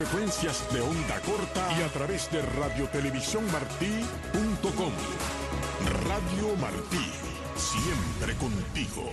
Frecuencias de onda corta y a través de radiotelevisiónmartí.com. Radio Martí, siempre contigo.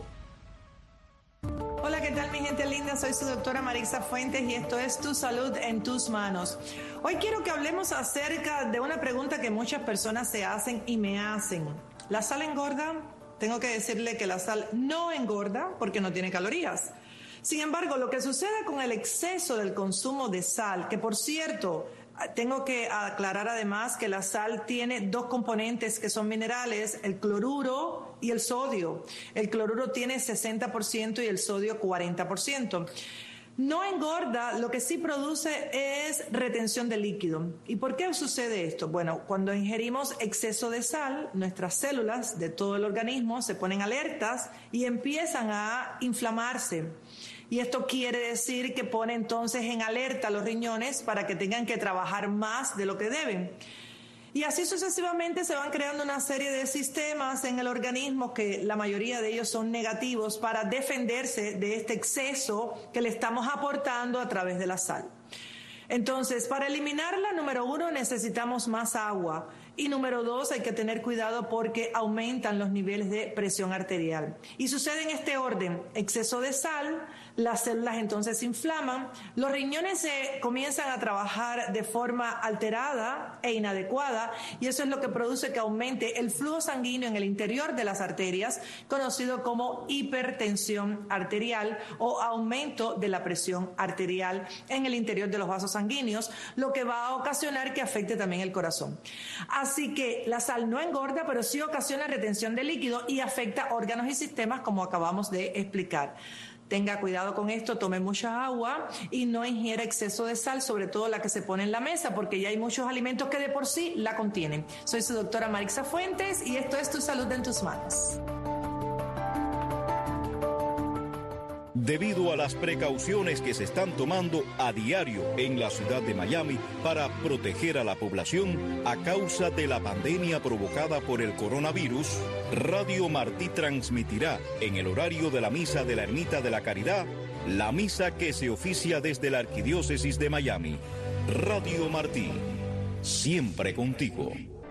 Hola, ¿qué tal mi gente linda? Soy su doctora Marixa Fuentes y esto es Tu Salud en Tus Manos. Hoy quiero que hablemos acerca de una pregunta que muchas personas se hacen y me hacen. ¿La sal engorda? Tengo que decirle que la sal no engorda porque no tiene calorías. Sin embargo, lo que sucede con el exceso del consumo de sal, que por cierto, tengo que aclarar además que la sal tiene dos componentes que son minerales, el cloruro y el sodio. El cloruro tiene 60% y el sodio 40%. No engorda, lo que sí produce es retención de líquido. ¿Y por qué sucede esto? Bueno, cuando ingerimos exceso de sal, nuestras células de todo el organismo se ponen alertas y empiezan a inflamarse. Y esto quiere decir que pone entonces en alerta a los riñones para que tengan que trabajar más de lo que deben. Y así sucesivamente se van creando una serie de sistemas en el organismo que la mayoría de ellos son negativos para defenderse de este exceso que le estamos aportando a través de la sal. Entonces, para eliminarla, número 1, necesitamos más agua. Y número 2, hay que tener cuidado porque aumentan los niveles de presión arterial. Y sucede en este orden: exceso de sal, las células entonces se inflaman, los riñones se comienzan a trabajar de forma alterada e inadecuada, y eso es lo que produce que aumente el flujo sanguíneo en el interior de las arterias, conocido como hipertensión arterial o aumento de la presión arterial en el interior de los vasos sanguíneos, lo que va a ocasionar que afecte también el corazón. Así que la sal no engorda, pero sí ocasiona retención de líquido y afecta órganos y sistemas, como acabamos de explicar. Tenga cuidado con esto, tome mucha agua y no ingiera exceso de sal, sobre todo la que se pone en la mesa, porque ya hay muchos alimentos que de por sí la contienen. Soy su doctora Marixa Fuentes y esto es Tu Salud en Tus Manos. Debido a las precauciones que se están tomando a diario en la ciudad de Miami para proteger a la población a causa de la pandemia provocada por el coronavirus, Radio Martí transmitirá en el horario de la misa de la Ermita de la Caridad, la misa que se oficia desde la Arquidiócesis de Miami. Radio Martí, siempre contigo.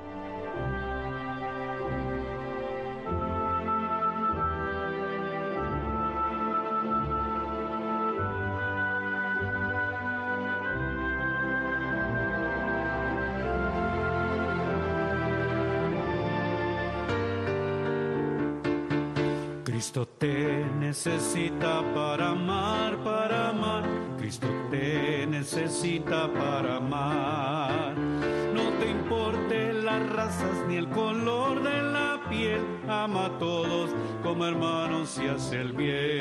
Cristo te necesita para amar, para amar. Cristo te necesita para amar. No te importe las razas ni el color de la piel. Ama a todos como hermanos y hace el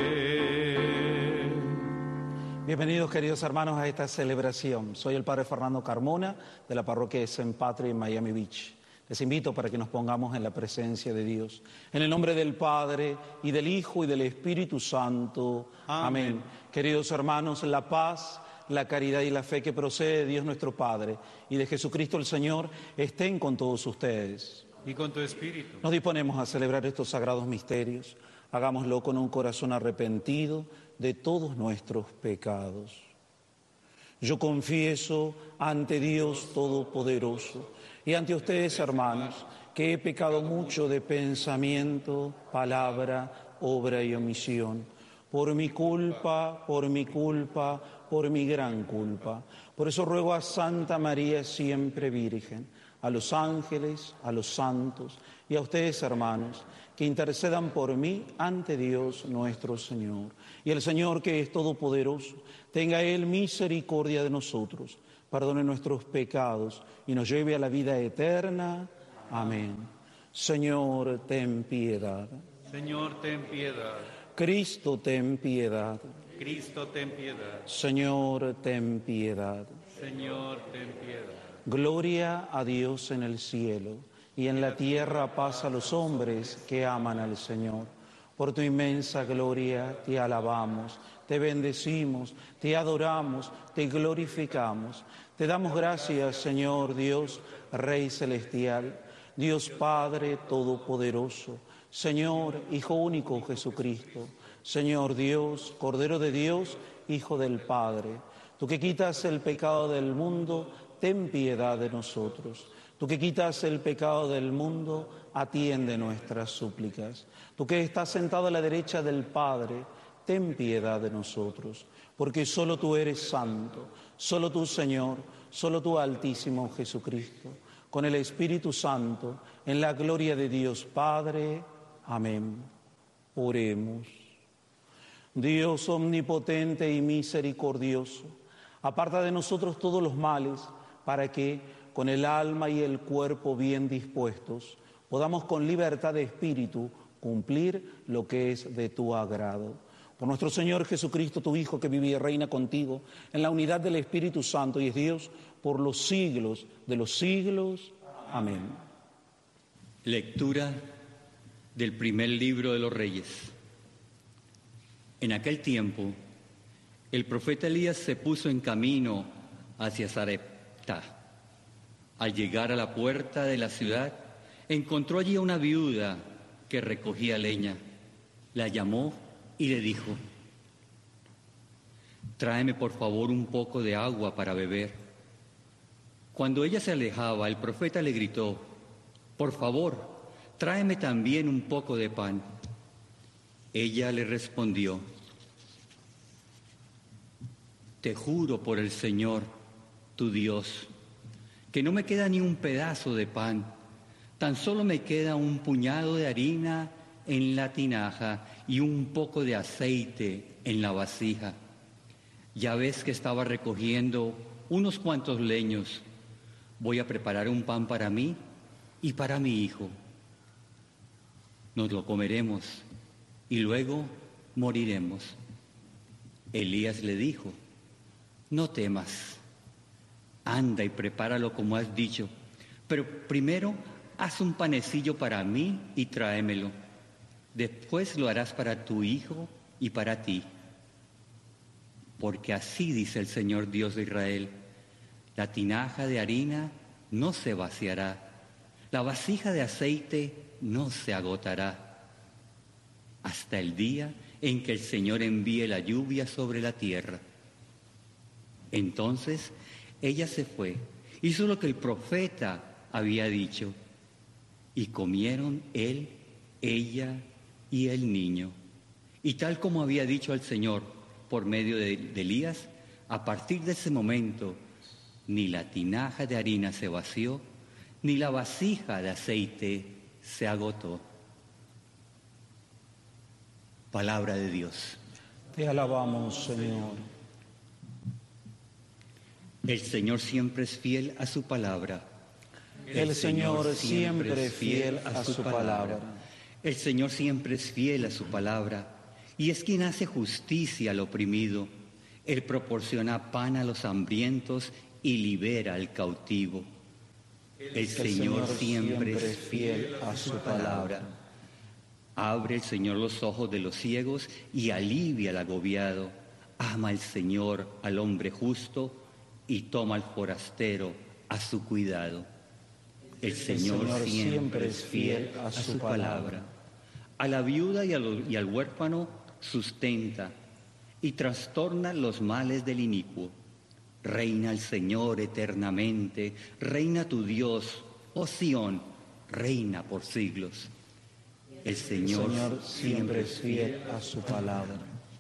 bien. Bienvenidos, queridos hermanos, a esta celebración. Soy el Padre Fernando Carmona de la parroquia de St. Patrick en Miami Beach. Les invito para que nos pongamos en la presencia de Dios. En el nombre del Padre, y del Hijo, y del Espíritu Santo. Amén. Queridos hermanos, la paz, la caridad y la fe que procede de Dios nuestro Padre y de Jesucristo el Señor estén con todos ustedes. Y con tu espíritu. Nos disponemos a celebrar estos sagrados misterios. Hagámoslo con un corazón arrepentido de todos nuestros pecados. Yo confieso ante Dios Todopoderoso y ante ustedes, hermanos, que he pecado mucho de pensamiento, palabra, obra y omisión. Por mi culpa, por mi gran culpa. Por eso ruego a Santa María, siempre Virgen, a los ángeles, a los santos y a ustedes, hermanos, que intercedan por mí ante Dios nuestro Señor. Y el Señor, que es todopoderoso, tenga Él misericordia de nosotros, perdone nuestros pecados y nos lleve a la vida eterna. Amén. Señor, ten piedad. Señor, ten piedad. Cristo, ten piedad. Cristo, ten piedad. Señor, ten piedad. Señor, ten piedad. Gloria a Dios en el cielo y en la tierra paz a los hombres que aman al Señor. Por tu inmensa gloria te alabamos, te bendecimos, te adoramos, te glorificamos. Te damos gracias, Señor Dios, Rey celestial, Dios Padre todopoderoso, Señor Hijo único Jesucristo, Señor Dios, Cordero de Dios, Hijo del Padre. Tú que quitas el pecado del mundo, ten piedad de nosotros. Tú que quitas el pecado del mundo, atiende nuestras súplicas. Tú que estás sentado a la derecha del Padre, ten piedad de nosotros, porque solo tú eres santo, solo tú, Señor, solo tú, Altísimo Jesucristo, con el Espíritu Santo, en la gloria de Dios Padre. Amén. Oremos. Dios omnipotente y misericordioso, aparta de nosotros todos los males, para que, con el alma y el cuerpo bien dispuestos, podamos con libertad de espíritu cumplir lo que es de tu agrado. Por nuestro Señor Jesucristo, tu Hijo, que vive y reina contigo en la unidad del Espíritu Santo y es Dios por los siglos de los siglos. Amén. Lectura del primer libro de los Reyes. En aquel tiempo, el profeta Elías se puso en camino hacia Sarepta. Al llegar a la puerta de la ciudad, encontró allí a una viuda que recogía leña. La llamó y le dijo: «Tráeme por favor un poco de agua para beber». Cuando ella se alejaba, el profeta le gritó: «Por favor, tráeme también un poco de pan». Ella le respondió: «Te juro por el Señor, tu Dios, que no me queda ni un pedazo de pan, tan solo me queda un puñado de harina en la tinaja y un poco de aceite en la vasija. Ya ves que estaba recogiendo unos cuantos leños. Voy a preparar un pan para mí y para mi hijo. Nos lo comeremos y luego moriremos». Elías le dijo: «No temas, anda y prepáralo como has dicho, pero primero haz un panecillo para mí y tráemelo. Después lo harás para tu hijo y para ti. Porque así dice el Señor Dios de Israel: la tinaja de harina no se vaciará, la vasija de aceite no se agotará, hasta el día en que el Señor envíe la lluvia sobre la tierra». Entonces ella se fue, hizo lo que el profeta había dicho, y comieron él, ella y el niño. Y tal como había dicho el Señor por medio de Elías, a partir de ese momento ni la tinaja de harina se vació, ni la vasija de aceite se agotó. Palabra de Dios. Te alabamos, Señor. El Señor siempre es fiel a su palabra. El Señor siempre es fiel a su palabra. El Señor siempre es fiel a su palabra y es quien hace justicia al oprimido. Él proporciona pan a los hambrientos y libera al cautivo. El Señor siempre es fiel a su palabra. Abre el Señor los ojos de los ciegos y alivia al agobiado. Ama el Señor al hombre justo y toma al forastero a su cuidado. El Señor siempre es fiel a su palabra. A la viuda y al huérfano sustenta y trastorna los males del inicuo. Reina el Señor eternamente, reina tu Dios, oh Sión, reina por siglos. El Señor siempre es fiel a su palabra.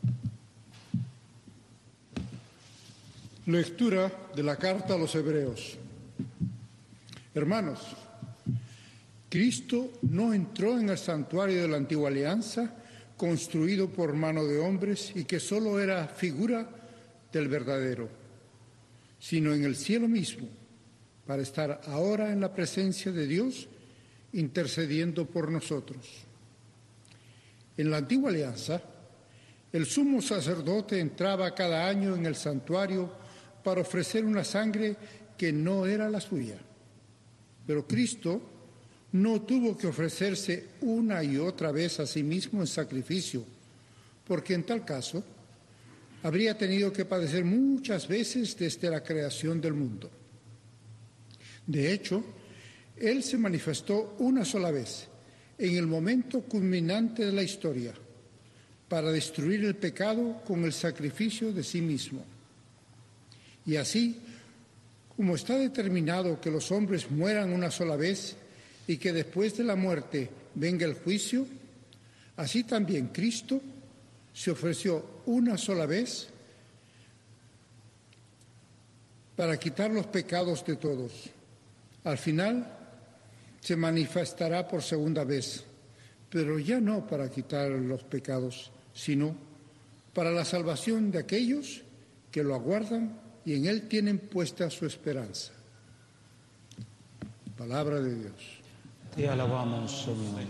Lectura de la carta a los Hebreos. Hermanos, Cristo no entró en el santuario de la antigua alianza, construido por mano de hombres y que solo era figura del verdadero, sino en el cielo mismo, para estar ahora en la presencia de Dios, intercediendo por nosotros. En la antigua alianza, el sumo sacerdote entraba cada año en el santuario para ofrecer una sangre que no era la suya. Pero Cristo no tuvo que ofrecerse una y otra vez a sí mismo en sacrificio, porque en tal caso habría tenido que padecer muchas veces desde la creación del mundo. De hecho, Él se manifestó una sola vez, en el momento culminante de la historia, para destruir el pecado con el sacrificio de sí mismo. Y así, como está determinado que los hombres mueran una sola vez y que después de la muerte venga el juicio, así también Cristo se ofreció una sola vez para quitar los pecados de todos. Al final se manifestará por segunda vez, pero ya no para quitar los pecados, sino para la salvación de aquellos que lo aguardan y en Él tienen puesta su esperanza. Palabra de Dios. Te alabamos, Señor.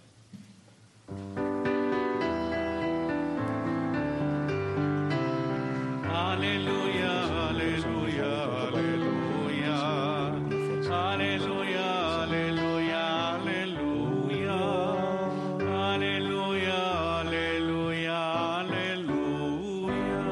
Aleluya, aleluya, aleluya, aleluya, aleluya, aleluya, aleluya, aleluya, aleluya.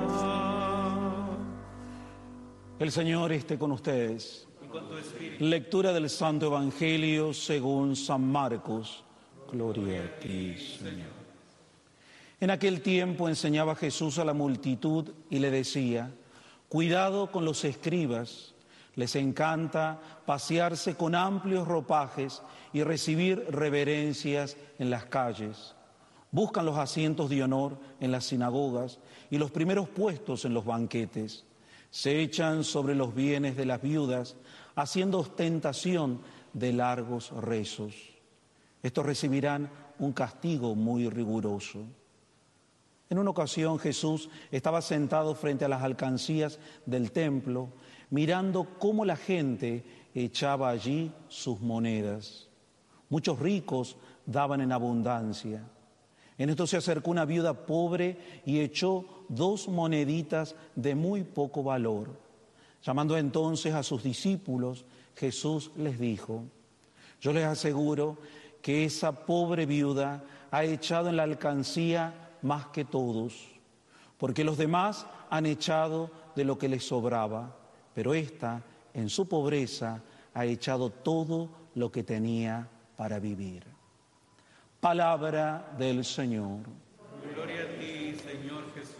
El Señor esté con ustedes. Lectura del Santo Evangelio según San Marcos. Gloria a ti, Señor. En aquel tiempo enseñaba Jesús a la multitud y le decía: cuidado con los escribas, les encanta pasearse con amplios ropajes y recibir reverencias en las calles. Buscan los asientos de honor en las sinagogas y los primeros puestos en los banquetes. Se echan sobre los bienes de las viudas, haciendo ostentación de largos rezos. Estos recibirán un castigo muy riguroso. En una ocasión Jesús estaba sentado frente a las alcancías del templo, mirando cómo la gente echaba allí sus monedas. Muchos ricos daban en abundancia. En esto se acercó una viuda pobre y echó 2 moneditas de muy poco valor. Llamando entonces a sus discípulos, Jesús les dijo: yo les aseguro que esa pobre viuda ha echado en la alcancía más que todos, porque los demás han echado de lo que les sobraba, pero ésta, en su pobreza, ha echado todo lo que tenía para vivir. Palabra del Señor. Gloria a ti, Señor Jesús.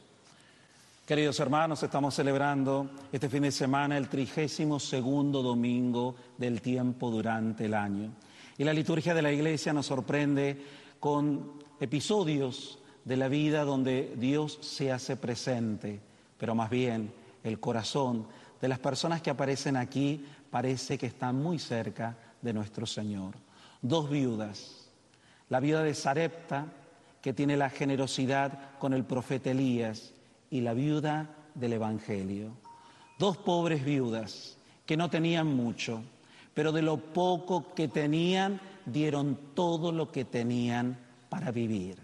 Queridos hermanos, estamos celebrando este fin de semana el 32º domingo del tiempo durante el año. Y la liturgia de la Iglesia nos sorprende con episodios de la vida donde Dios se hace presente, pero más bien el corazón de las personas que aparecen aquí parece que están muy cerca de nuestro Señor. 2 viudas. La viuda de Sarepta, que tiene la generosidad con el profeta Elías, y la viuda del Evangelio. 2 pobres viudas que no tenían mucho, pero de lo poco que tenían, dieron todo lo que tenían para vivir.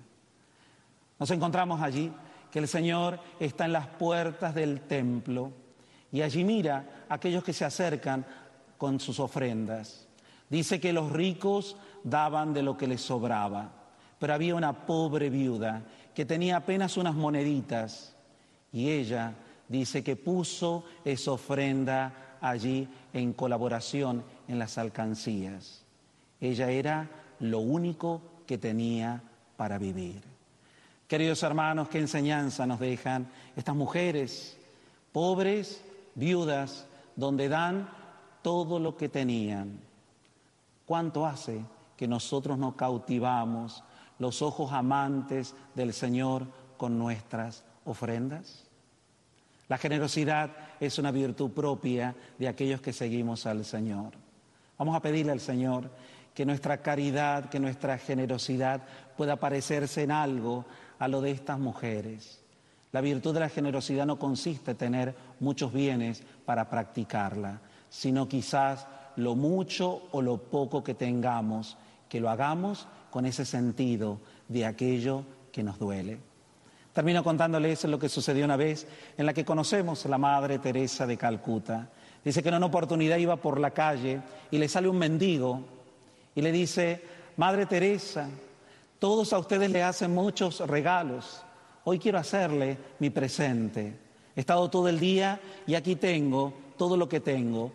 Nos encontramos allí que el Señor está en las puertas del templo y allí mira a aquellos que se acercan con sus ofrendas. Dice que los ricos daban de lo que les sobraba, pero había una pobre viuda que tenía apenas unas moneditas y ella dice que puso esa ofrenda allí en colaboración en las alcancías. Ella era lo único que tenía para vivir. Queridos hermanos, qué enseñanza nos dejan estas mujeres pobres, viudas, donde dan todo lo que tenían. ¿Cuánto hace que nosotros nos cautivamos los ojos amantes del Señor con nuestras ofrendas? La generosidad es una virtud propia de aquellos que seguimos al Señor. Vamos a pedirle al Señor que nuestra caridad, que nuestra generosidad pueda parecerse en algo a lo de estas mujeres. La virtud de la generosidad no consiste en tener muchos bienes para practicarla, sino quizás lo mucho o lo poco que tengamos, que lo hagamos con ese sentido de aquello que nos duele. Termino contándoles lo que sucedió una vez en la que conocemos a la Madre Teresa de Calcuta. Dice que en una oportunidad iba por la calle y le sale un mendigo y le dice: Madre Teresa, todos a ustedes le hacen muchos regalos. Hoy quiero hacerle mi presente. He estado todo el día y aquí tengo todo lo que tengo,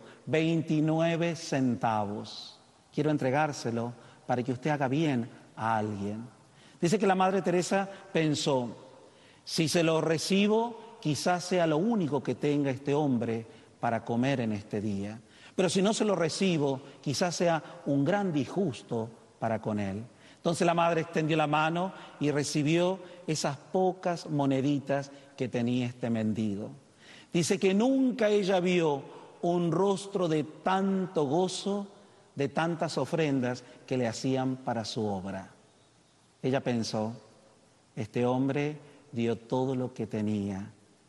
29 centavos. Quiero entregárselo para que usted haga bien a alguien. Dice que la Madre Teresa pensó: si se lo recibo, quizás sea lo único que tenga este hombre para comer en este día. Pero si no se lo recibo, quizás sea un gran disgusto para con él. Entonces la madre extendió la mano y recibió esas pocas moneditas que tenía este mendigo. Dice que nunca ella vio un rostro de tanto gozo, de tantas ofrendas que le hacían para su obra. Ella pensó, este hombre dio todo lo que tenía,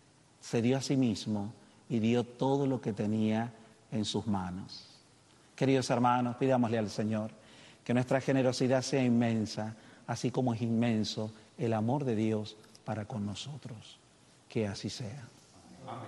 se dio a sí mismo y dio todo lo que tenía en sus manos. Queridos hermanos, pidámosle al Señor que nuestra generosidad sea inmensa, así como es inmenso el amor de Dios para con nosotros. Que así sea. Amén.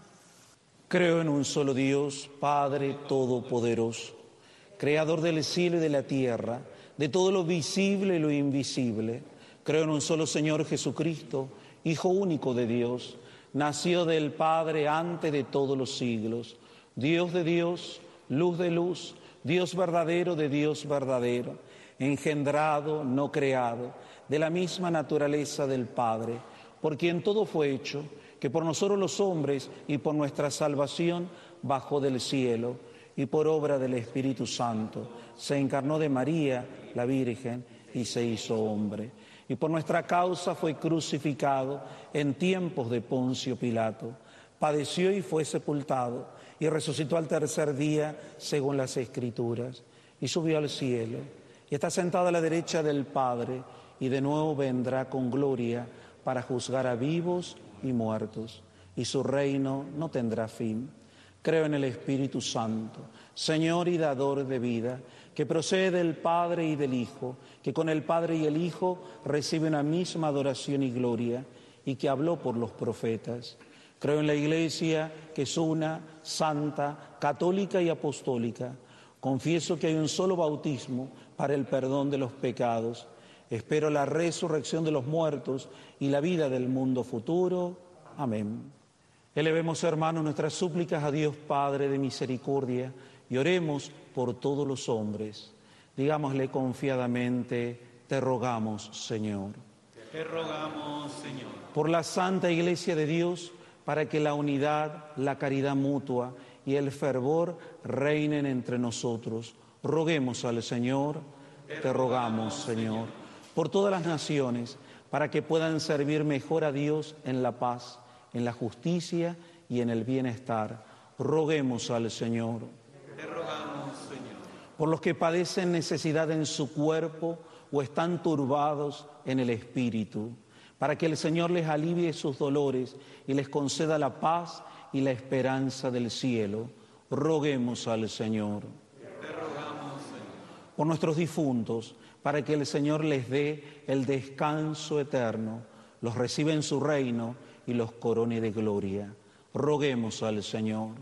Creo en un solo Dios, Padre Todopoderoso, Creador del cielo y de la tierra, de todo lo visible y lo invisible. Creo en un solo Señor Jesucristo, Hijo único de Dios, nació del Padre antes de todos los siglos, Dios de Dios, luz de luz, Dios verdadero de Dios verdadero, engendrado, no creado, de la misma naturaleza del Padre, por quien todo fue hecho, que por nosotros los hombres y por nuestra salvación bajó del cielo, y por obra del Espíritu Santo se encarnó de María, la Virgen, y se hizo hombre. Y por nuestra causa fue crucificado en tiempos de Poncio Pilato, padeció y fue sepultado, y resucitó al tercer día, según las Escrituras, y subió al cielo, y está sentado a la derecha del Padre, y de nuevo vendrá con gloria para juzgar a vivos y muertos, y su reino no tendrá fin. Creo en el Espíritu Santo, Señor y dador de vida, que procede del Padre y del Hijo, que con el Padre y el Hijo recibe una misma adoración y gloria, y que habló por los profetas. Creo en la Iglesia, que es una, santa, católica y apostólica. Confieso que hay un solo bautismo para el perdón de los pecados. Espero la resurrección de los muertos y la vida del mundo futuro. Amén. Elevemos, hermanos, nuestras súplicas a Dios Padre de misericordia y oremos por todos los hombres. Digámosle confiadamente, te rogamos, Señor. Te rogamos, Señor. Por la Santa Iglesia de Dios, para que la unidad, la caridad mutua y el fervor reinen entre nosotros. Roguemos al Señor, te rogamos, Señor. Por todas las naciones, para que puedan servir mejor a Dios en la paz, en la justicia y en el bienestar. Roguemos al Señor. Te rogamos, Señor. Por los que padecen necesidad en su cuerpo o están turbados en el espíritu, para que el Señor les alivie sus dolores y les conceda la paz y la esperanza del cielo. Roguemos al Señor. Te rogamos, Señor. Por nuestros difuntos, para que el Señor les dé el descanso eterno, los reciba en su reino y los corone de gloria. Roguemos al Señor.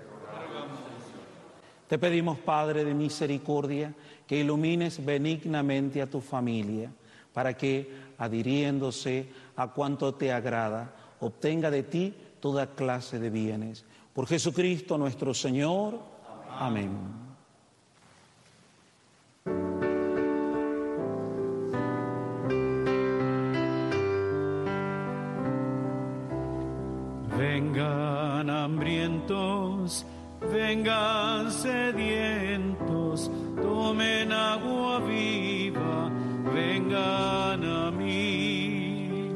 Te pedimos, Padre de misericordia, que ilumines benignamente a tu familia, para que, adhiriéndose a cuanto te agrada, obtenga de ti toda clase de bienes. Por Jesucristo nuestro Señor. Amén. Vengan hambrientos, vengan sedientos, tomen agua viva, vengan a mí.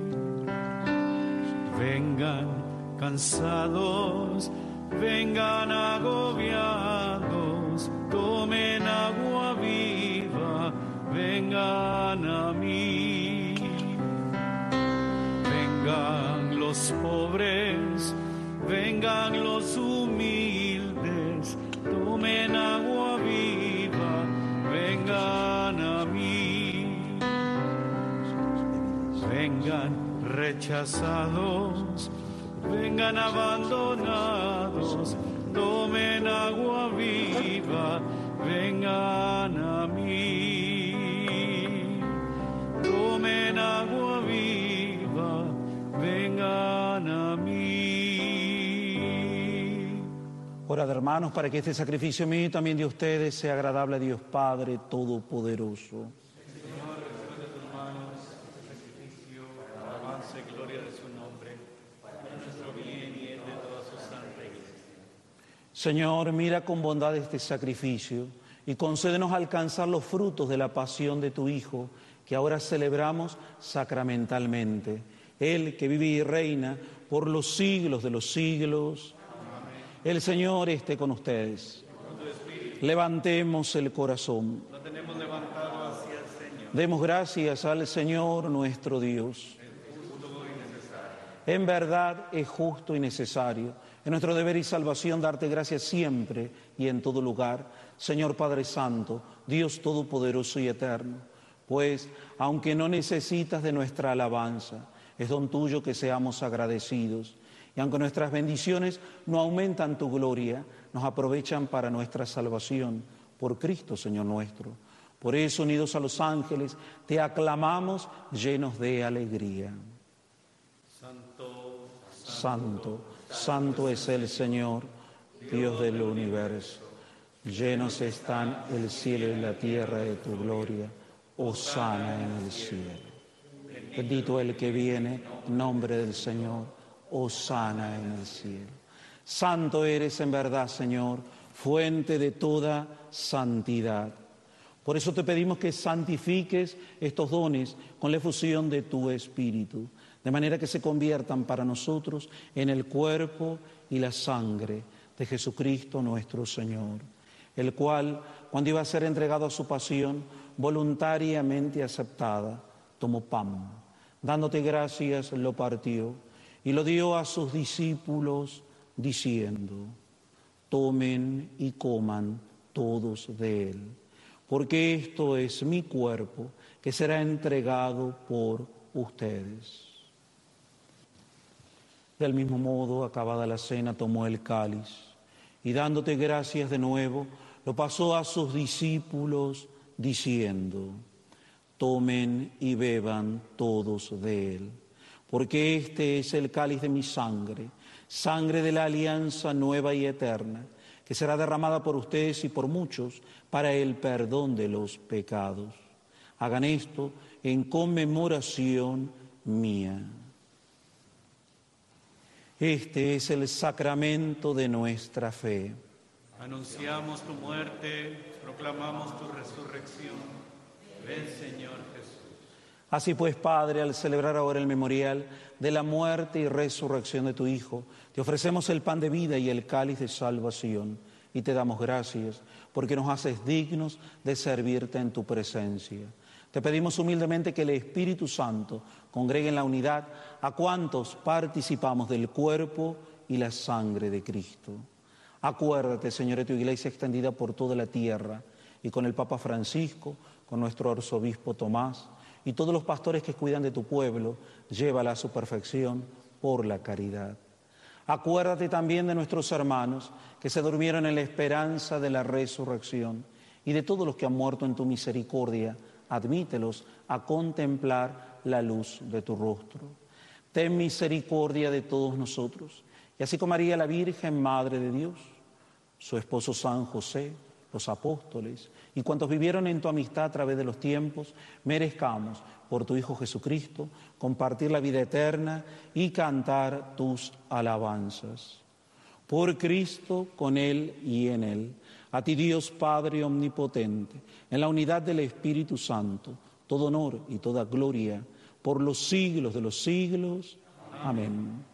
Vengan cansados, vengan agobiados, tomen agua viva, vengan a mí. Vengan los pobres, vengan los humildes, tomen agua viva, vengan a mí. Vengan rechazados, vengan abandonados, tomen agua viva, vengan a mí. Tomen agua viva, vengan a mí. Orad, hermanos, para que este sacrificio mío y también de ustedes sea agradable a Dios Padre Todopoderoso. Señor, recibe de tus manos este sacrificio, alabanza y gloria de su nombre, para nuestra Señor, mira con bondad este sacrificio y concédenos alcanzar los frutos de la pasión de tu Hijo, que ahora celebramos sacramentalmente. Él que vive y reina por los siglos de los siglos. Amén. El Señor esté con ustedes. Levantemos el corazón. Lo tenemos levantado hacia el Señor. Demos gracias al Señor nuestro Dios. Es justo y necesario. En verdad es justo y necesario. Es nuestro deber y salvación darte gracias siempre y en todo lugar, Señor Padre Santo, Dios Todopoderoso y Eterno. Pues, aunque no necesitas de nuestra alabanza, es don tuyo que seamos agradecidos. Y aunque nuestras bendiciones no aumentan tu gloria, nos aprovechan para nuestra salvación, por Cristo, Señor nuestro. Por eso, unidos a los ángeles, te aclamamos llenos de alegría. Santo, Santo, santo es el Señor, Dios del universo. Llenos están el cielo y la tierra de tu gloria. Hosana en el cielo. Bendito el que viene en nombre del Señor. Hosana en el cielo. Santo eres en verdad, Señor, fuente de toda santidad. Por eso te pedimos que santifiques estos dones con la efusión de tu Espíritu, de manera que se conviertan para nosotros en el cuerpo y la sangre de Jesucristo nuestro Señor, el cual, cuando iba a ser entregado a su pasión, voluntariamente aceptada, tomó pan, dándote gracias, lo partió y lo dio a sus discípulos, diciendo: tomen y coman todos de él, porque esto es mi cuerpo, que será entregado por ustedes. Del mismo modo, acabada la cena, tomó el cáliz y dándote gracias de nuevo, lo pasó a sus discípulos diciendo: tomen y beban todos de él, porque este es el cáliz de mi sangre, sangre de la alianza nueva y eterna, que será derramada por ustedes y por muchos para el perdón de los pecados. Hagan esto en conmemoración mía. Este es el sacramento de nuestra fe. Anunciamos tu muerte, proclamamos tu resurrección. Ven, Señor Jesús. Así pues, Padre, al celebrar ahora el memorial de la muerte y resurrección de tu Hijo, te ofrecemos el pan de vida y el cáliz de salvación, y te damos gracias porque nos haces dignos de servirte en tu presencia. Te pedimos humildemente que el Espíritu Santo congregue en la unidad a cuantos participamos del cuerpo y la sangre de Cristo. Acuérdate, Señor, de tu iglesia extendida por toda la tierra, y con el Papa Francisco, con nuestro arzobispo Tomás, y todos los pastores que cuidan de tu pueblo, llévala a su perfección por la caridad. Acuérdate también de nuestros hermanos que se durmieron en la esperanza de la resurrección, y de todos los que han muerto en tu misericordia. Admítelos a contemplar la luz de tu rostro. Ten misericordia de todos nosotros, y así como María la Virgen, Madre de Dios, su esposo San José, los apóstoles y cuantos vivieron en tu amistad a través de los tiempos, merezcamos, por tu Hijo Jesucristo, compartir la vida eterna y cantar tus alabanzas. Por Cristo, con Él y en Él, a ti Dios Padre omnipotente, en la unidad del Espíritu Santo, todo honor y toda gloria, por los siglos de los siglos. Amén.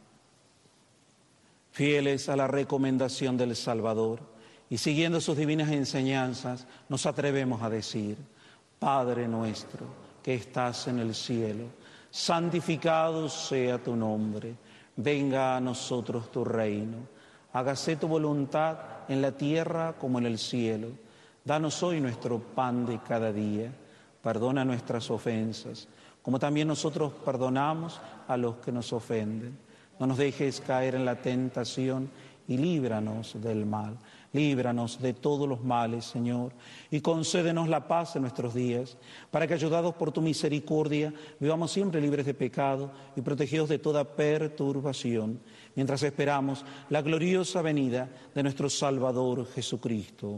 Fieles a la recomendación del Salvador y siguiendo sus divinas enseñanzas, nos atrevemos a decir: Padre nuestro que estás en el cielo, santificado sea tu nombre, venga a nosotros tu reino, hágase tu voluntad en la tierra como en el cielo. Danos hoy nuestro pan de cada día, perdona nuestras ofensas, como también nosotros perdonamos a los que nos ofenden. No nos dejes caer en la tentación y líbranos del mal. Líbranos de todos los males, Señor, y concédenos la paz en nuestros días, para que, ayudados por tu misericordia, vivamos siempre libres de pecado y protegidos de toda perturbación, mientras esperamos la gloriosa venida de nuestro Salvador Jesucristo.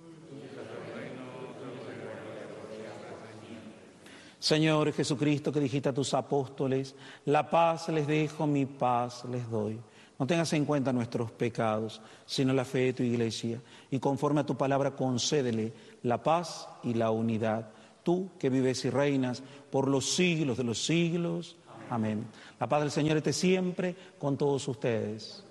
Señor Jesucristo, que dijiste a tus apóstoles: la paz les dejo, mi paz les doy. No tengas en cuenta nuestros pecados, sino la fe de tu Iglesia, y conforme a tu palabra concédele la paz y la unidad. Tú que vives y reinas por los siglos de los siglos. Amén. La paz del Señor esté siempre con todos ustedes.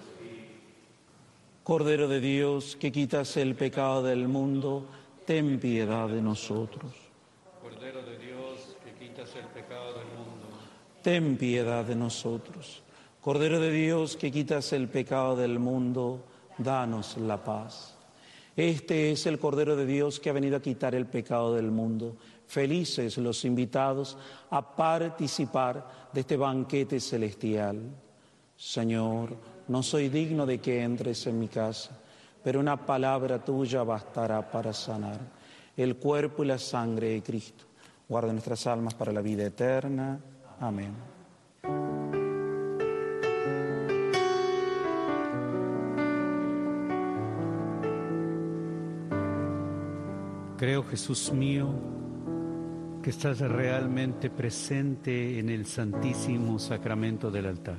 Cordero de Dios, que quitas el pecado del mundo, ten piedad de nosotros. Cordero de Dios, que quitas el pecado del mundo, ten piedad de nosotros. Cordero de Dios, que quitas el pecado del mundo, danos la paz. Este es el Cordero de Dios que ha venido a quitar el pecado del mundo. Felices los invitados a participar de este banquete celestial. Señor, no soy digno de que entres en mi casa, pero una palabra tuya bastará para sanar el cuerpo y la sangre de Cristo. Guarda nuestras almas para la vida eterna. Amén. Creo, Jesús mío, que estás realmente presente en el Santísimo Sacramento del altar.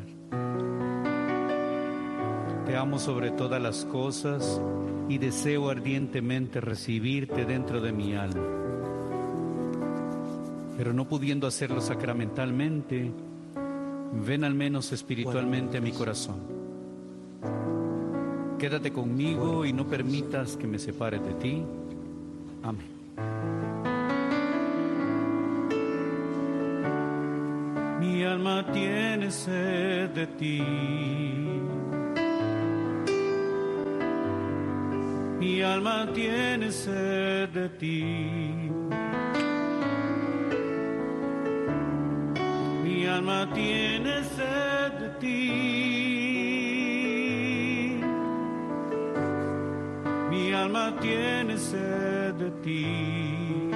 Te amo sobre todas las cosas y deseo ardientemente recibirte dentro de mi alma. Pero no pudiendo hacerlo sacramentalmente, ven al menos espiritualmente a mi corazón. Quédate conmigo y no permitas que me separe de ti. Amén. Mi alma tiene sed de ti. Mi alma tiene sed de ti. Mi alma tiene sed de ti. Mi alma tiene sed de ti.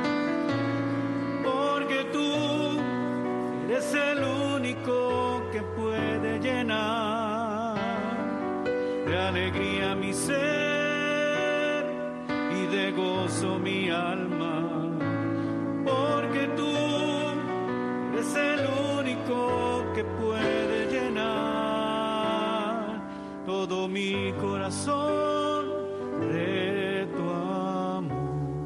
Porque tú eres el único que puede llenar de alegría mi ser y de gozo mi alma. Porque tú eres el único que puede llenar todo mi corazón de tu amor.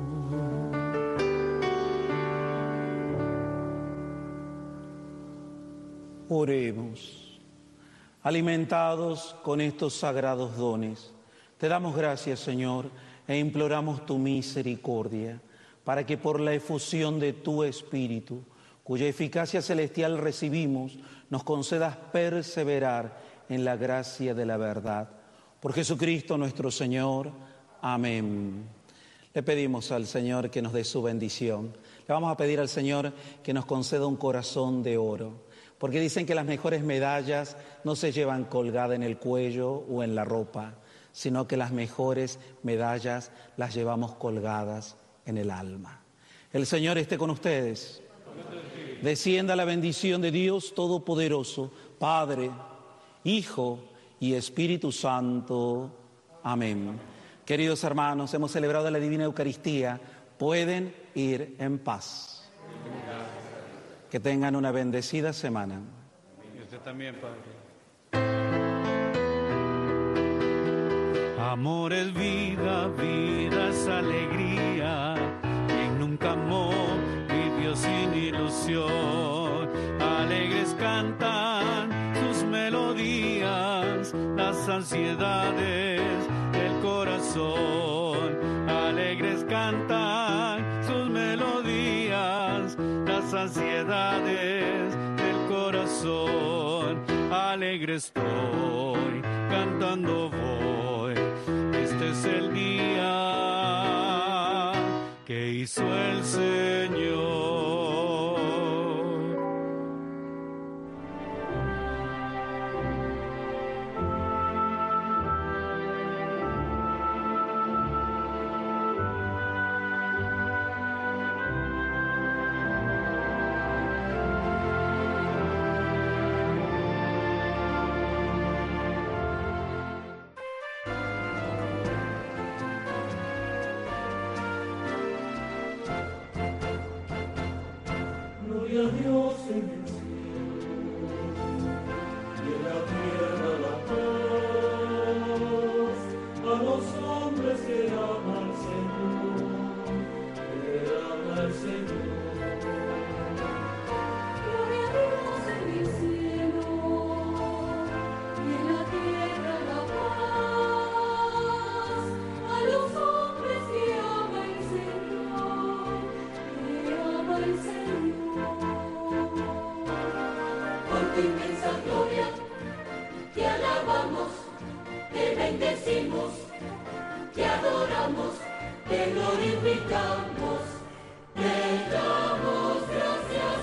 Oremos. Alimentados con estos sagrados dones, te damos gracias, Señor, e imploramos tu misericordia, para que por la efusión de tu Espíritu, cuya eficacia celestial recibimos, nos concedas perseverar en la gracia de la verdad. Por Jesucristo nuestro Señor. Amén. Le pedimos al Señor que nos dé su bendición. Le vamos a pedir al Señor que nos conceda un corazón de oro, porque dicen que las mejores medallas no se llevan colgada en el cuello o en la ropa, sino que las mejores medallas las llevamos colgadas en el alma. El Señor esté con ustedes. Descienda la bendición de Dios Todopoderoso, Padre, Hijo y Espíritu Santo. Amén. Queridos hermanos, hemos celebrado la Divina Eucaristía. Pueden ir en paz. Que tengan una bendecida semana. Y usted también, Padre. Amor es vida, vida es alegría. Quien nunca amó vivió sin ilusión. Alegres cantan sus melodías, las ansiedades del corazón. Alegres cantan sus melodías, las ansiedades del corazón. Alegre estoy, cantando voy. Este es el día que hizo el Señor. Gloria a Dios en el cielo y en la tierra la te glorificamos, te damos gracias,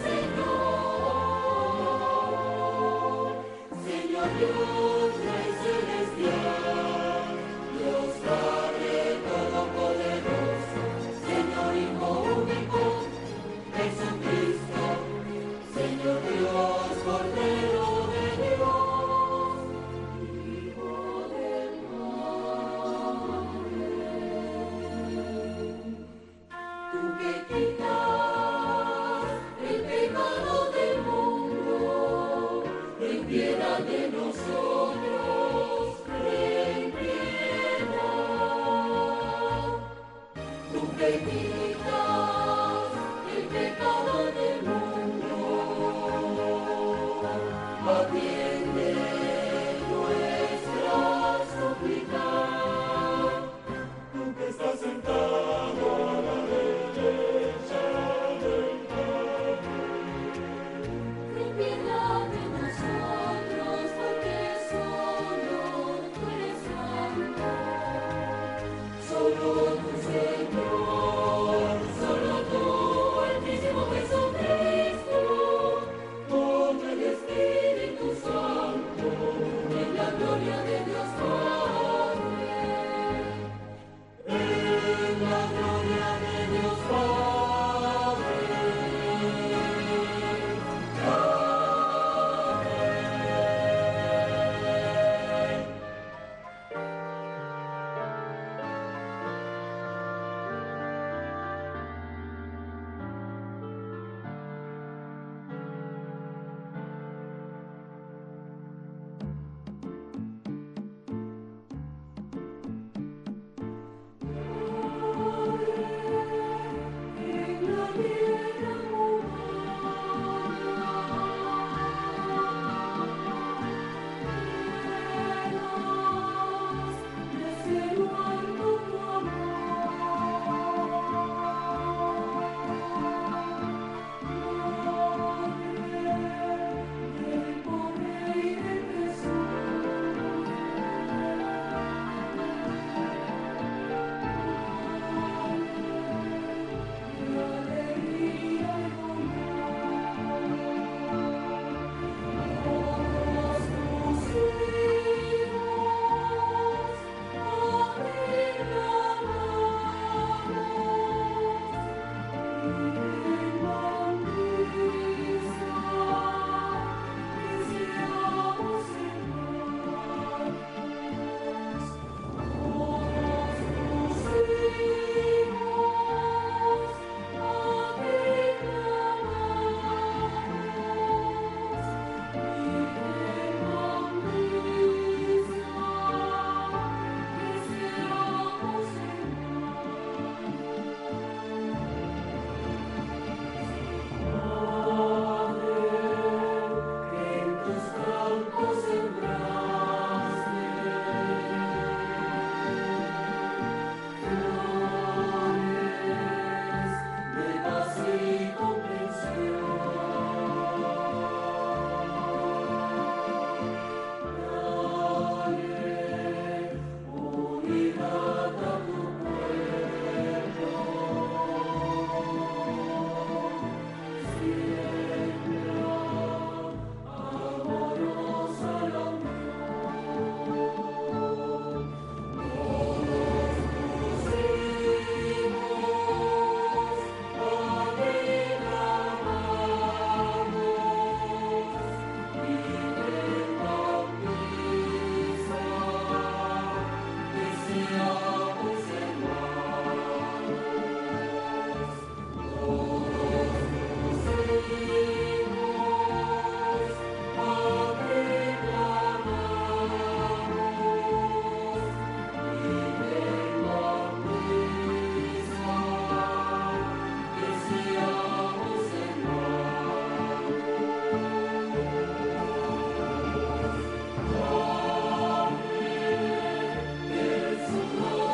Señor. Señor Dios, Rey celestial, Dios Padre todopoderoso, Señor Hijo único, Jesucristo, Señor Dios, Cordero de Dios, Hijo del Padre. Tú que quitas el pecado del mundo, ten piedad de nosotros, ten piedad. Tú que quitas el pecado del mundo, atiende nuestra súplica. Tú que estás sentado a la derecha del Padre, ten piedad de nosotros, porque solo tú eres santo. Solo tú, Señor, solo tú, el mismo Jesucristo, con el Espíritu Santo, en la gloria de Dios Padre. En la gloria de Dios Padre. En la tierra humanas, de ser humano tu amor, del poder y del Jesús.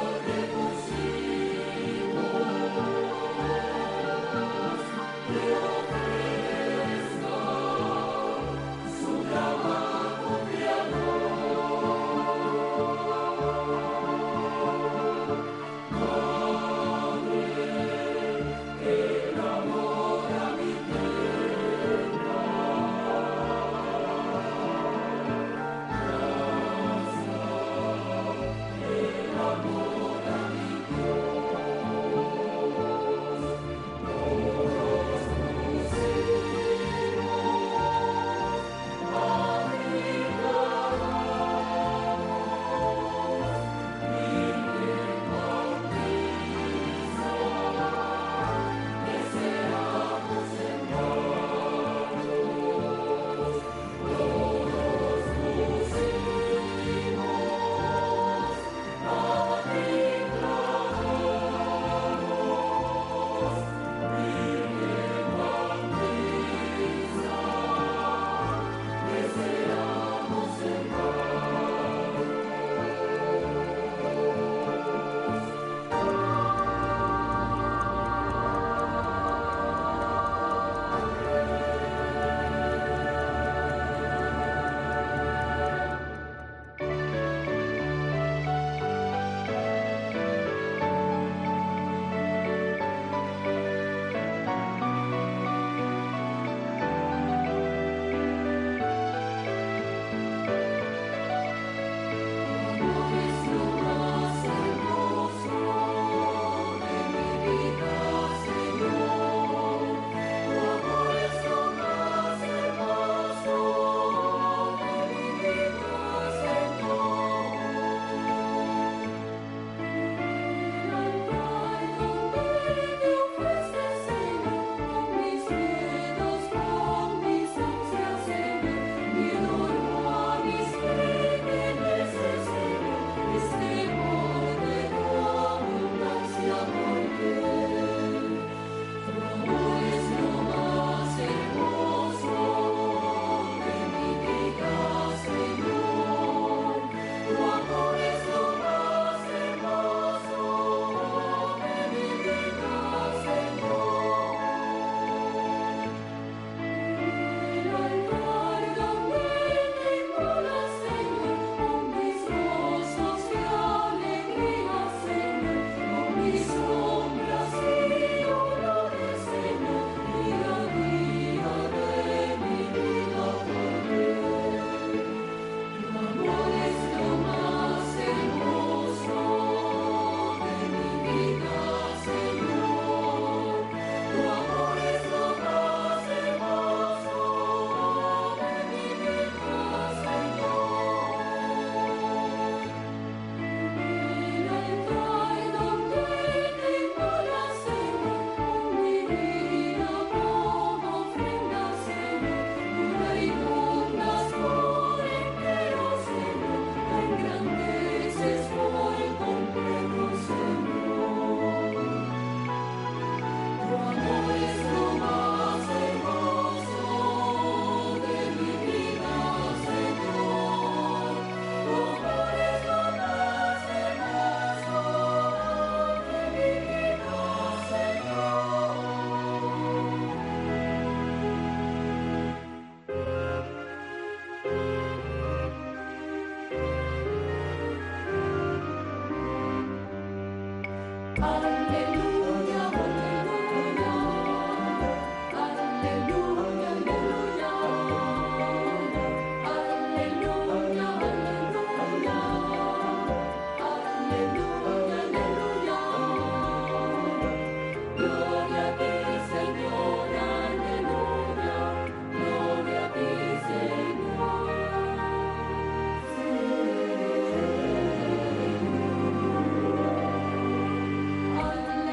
Alleluia,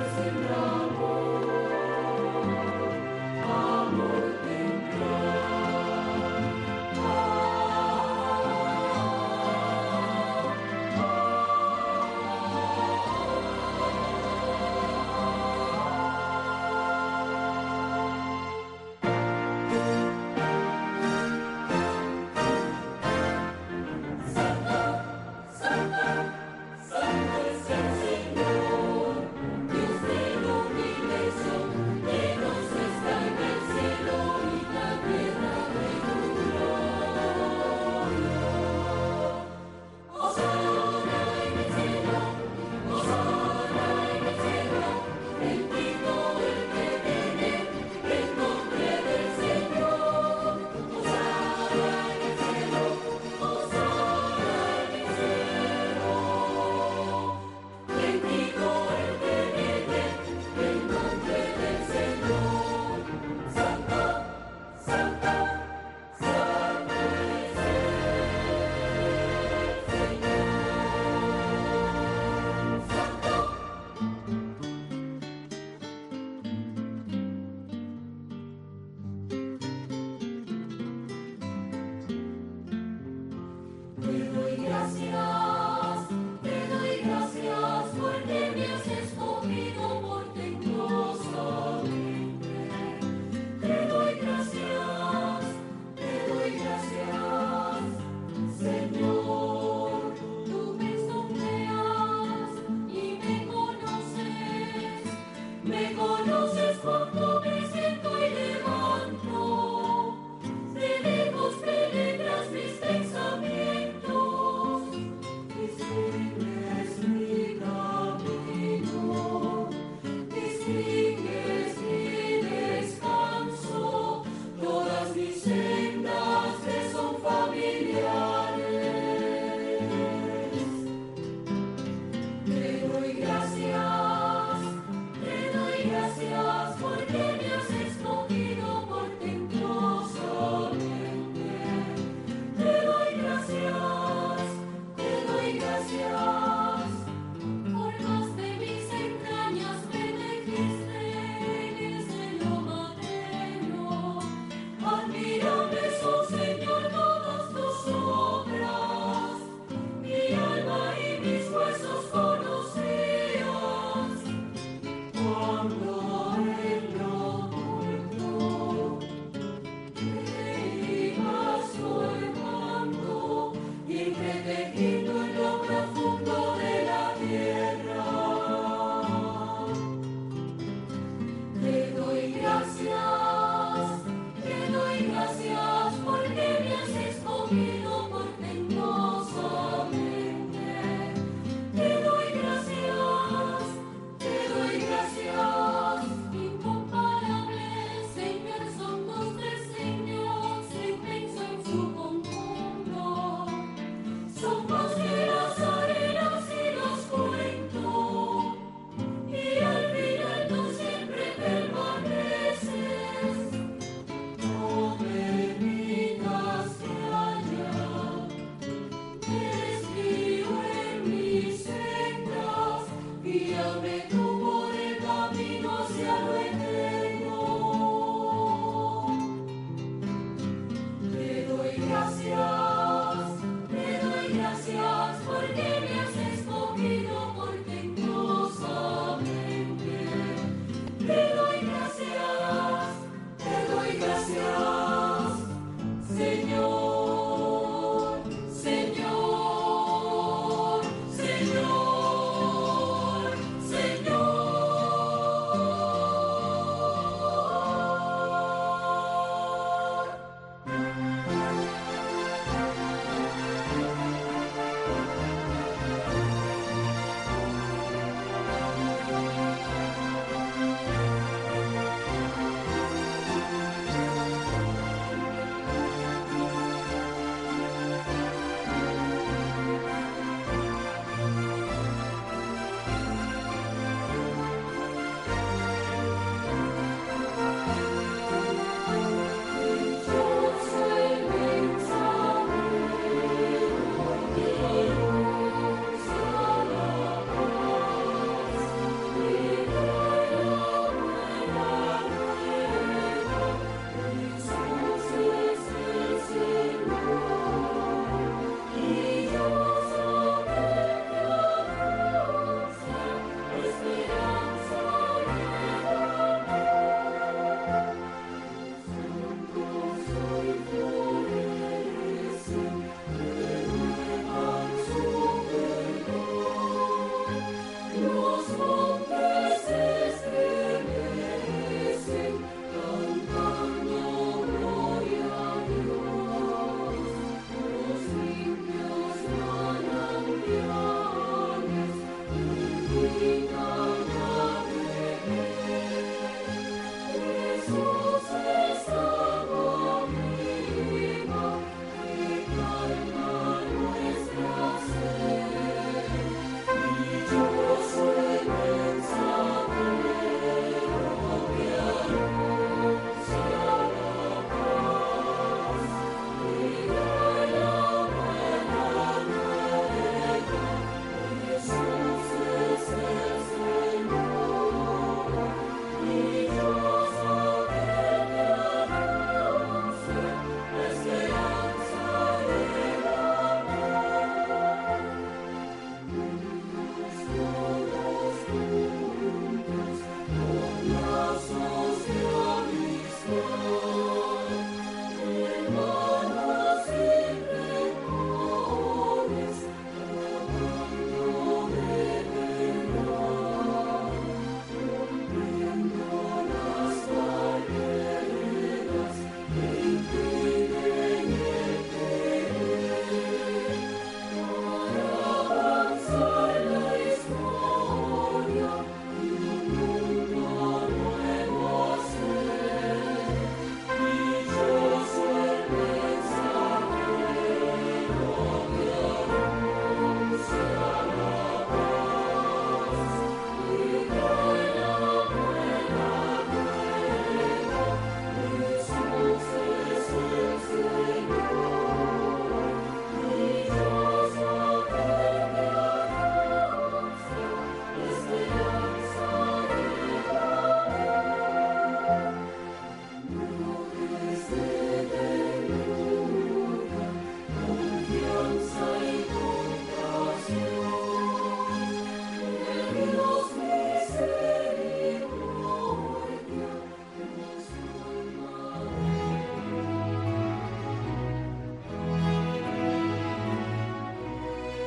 Por más de mis entrañas me dijiste.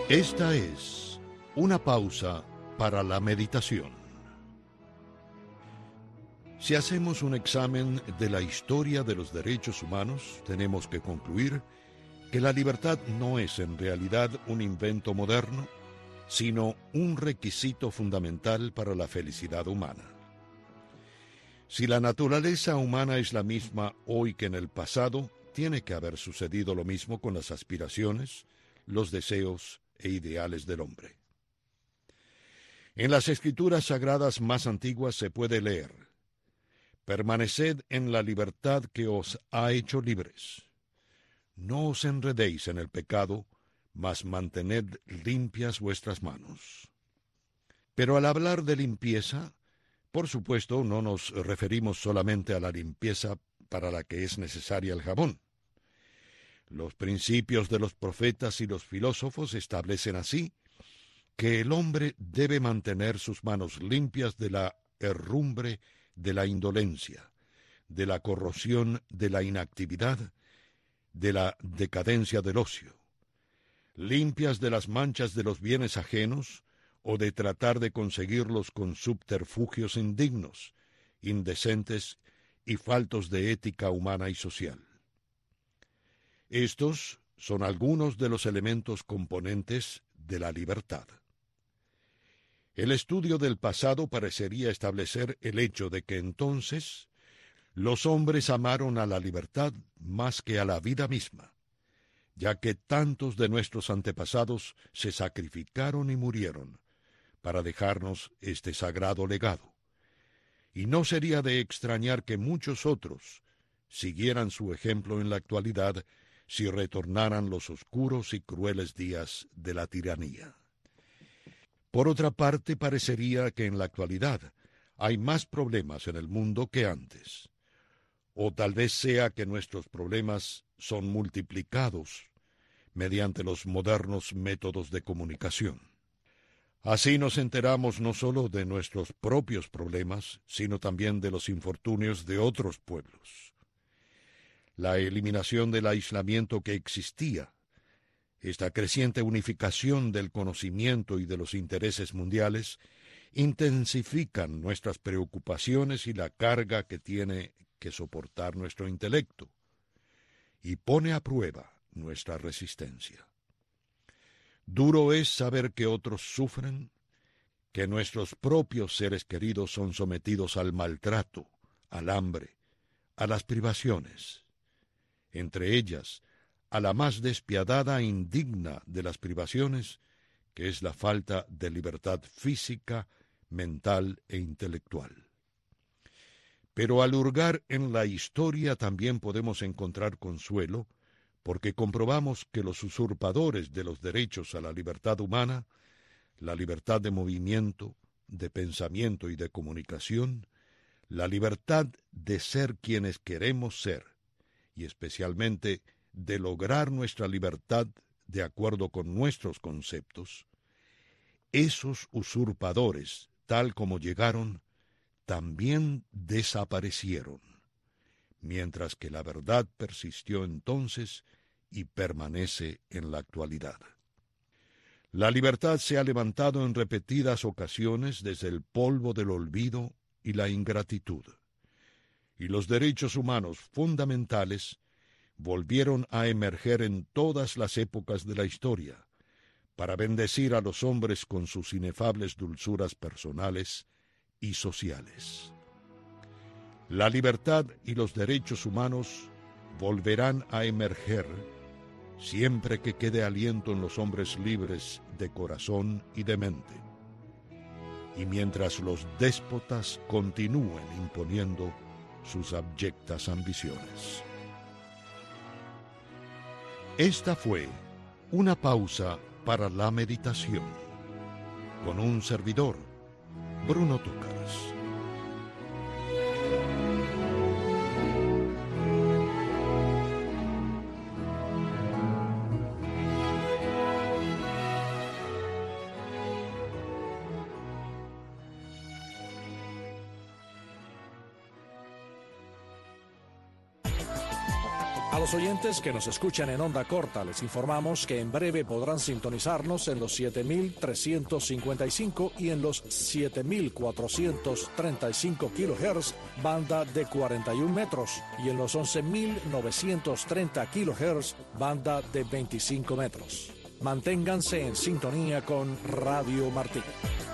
Esta es una pausa para la meditación. Si hacemos un examen de la historia de los derechos humanos, tenemos que concluir que la libertad no es en realidad un invento moderno, sino un requisito fundamental para la felicidad humana. Si la naturaleza humana es la misma hoy que en el pasado, tiene que haber sucedido lo mismo con las aspiraciones, los deseos e ideales del hombre. En las escrituras sagradas más antiguas se puede leer: permaneced en la libertad que os ha hecho libres. No os enredéis en el pecado, mas mantened limpias vuestras manos. Pero al hablar de limpieza, por supuesto, no nos referimos solamente a la limpieza para la que es necesaria el jabón. Los principios de los profetas y los filósofos establecen así que el hombre debe mantener sus manos limpias de la herrumbre de la indolencia, de la corrosión de la inactividad, de la decadencia del ocio, limpias de las manchas de los bienes ajenos o de tratar de conseguirlos con subterfugios indignos, indecentes y faltos de ética humana y social. Estos son algunos de los elementos componentes de la libertad. El estudio del pasado parecería establecer el hecho de que entonces los hombres amaron a la libertad más que a la vida misma, ya que tantos de nuestros antepasados se sacrificaron y murieron para dejarnos este sagrado legado. Y no sería de extrañar que muchos otros siguieran su ejemplo en la actualidad si retornaran los oscuros y crueles días de la tiranía. Por otra parte, parecería que en la actualidad hay más problemas en el mundo que antes. O tal vez sea que nuestros problemas son multiplicados mediante los modernos métodos de comunicación. Así nos enteramos no solo de nuestros propios problemas, sino también de los infortunios de otros pueblos. La eliminación del aislamiento que existía, esta creciente unificación del conocimiento y de los intereses mundiales, intensifican nuestras preocupaciones y la carga que tiene que soportar nuestro intelecto, y pone a prueba nuestra resistencia. Duro es saber que otros sufren, que nuestros propios seres queridos son sometidos al maltrato, al hambre, a las privaciones, entre ellas a la más despiadada e indigna de las privaciones, que es la falta de libertad física, mental e intelectual. Pero al hurgar en la historia también podemos encontrar consuelo, porque comprobamos que los usurpadores de los derechos a la libertad humana, la libertad de movimiento, de pensamiento y de comunicación, la libertad de ser quienes queremos ser, y especialmente de lograr nuestra libertad de acuerdo con nuestros conceptos, esos usurpadores, tal como llegaron, también desaparecieron, mientras que la verdad persistió entonces y permanece en la actualidad. La libertad se ha levantado en repetidas ocasiones desde el polvo del olvido y la ingratitud, y los derechos humanos fundamentales volvieron a emerger en todas las épocas de la historia, para bendecir a los hombres con sus inefables dulzuras personales y sociales. La libertad y los derechos humanos volverán a emerger siempre que quede aliento en los hombres libres de corazón y de mente, y mientras los déspotas continúen imponiendo sus abyectas ambiciones. Esta fue una pausa para la meditación, con un servidor, Bruno Túcaras. A los oyentes que nos escuchan en onda corta, les informamos que en breve podrán sintonizarnos en los 7.355 y en los 7.435 kHz, banda de 41 metros, y en los 11.930 kHz, banda de 25 metros. Manténganse en sintonía con Radio Martí.